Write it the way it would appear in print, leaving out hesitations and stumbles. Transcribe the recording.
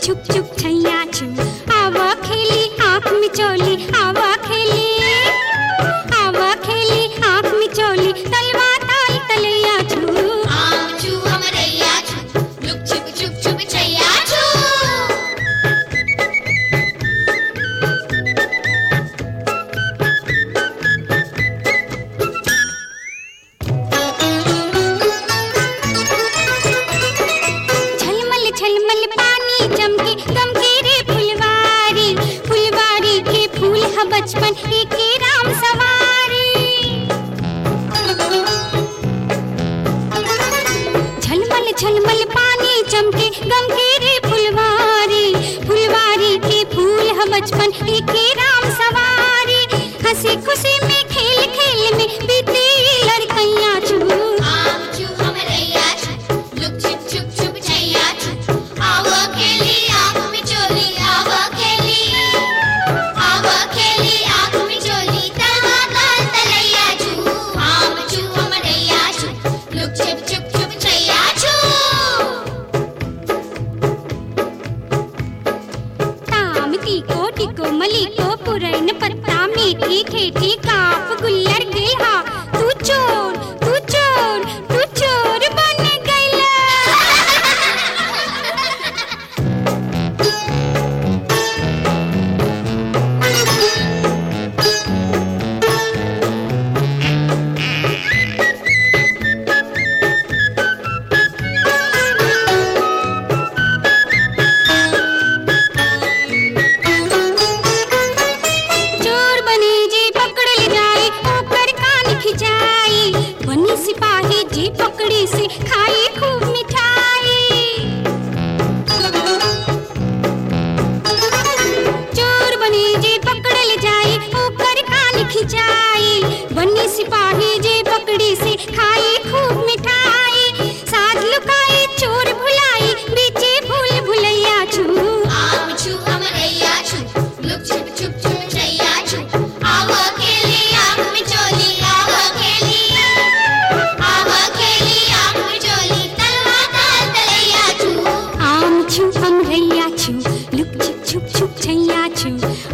छुप छुप छैया छु आवा खेली आँख मिचोली आवा खेली आँख मिचोली तलवा ताल तलैया छु आम छु हमरैया छु लुक छुप छुप छुप छैया छु झलमल पानी चमके गमके रे फुलवारी फुलवारी के फूल ह बचपन एके राम सवारी झलमल पानी चमके गमके रे फुलवारी फुलवारी के फूल ह बचपन एके राम सवारी हंसी खुशी में खेल खेल में बीते लड़कैया छु आम छु हमरैया छु लुक छुप छुप छुप छैया छु आवा खेली आँख मिचोली आवा खेली आँख मिचोली तलवा ताल तलैया छु आम छु हमरैया छु लुक छुप छुप छुप छैया छु ताम टीको टिको मलिको पुरैन पत्ता मेथी ठेठी काप गुल्लर गेहा तू चोर बन गइला चोर बने जे पकड़ल जाए ओकर कान खिंचाई बनी सिपाही जे पकड़ी से खाई खूब मिठाई चोर बने जे पकड़ल जाए ओकर कान खिंचाई बनी सिपाही जे पकड़ी से खाई खूब मिठाई साथ लुकाई चोर भुलाई बीचे भूल भुलैया छु आम छु हमरैया छु लुक छुप छुप छुप छैया छु आवा खेली आँख मिचोली आवा खेली आँख मिचोली तलवा ताल तलैया छु आम छु हमरैया छु लुक छुप छुप छुप छैया छु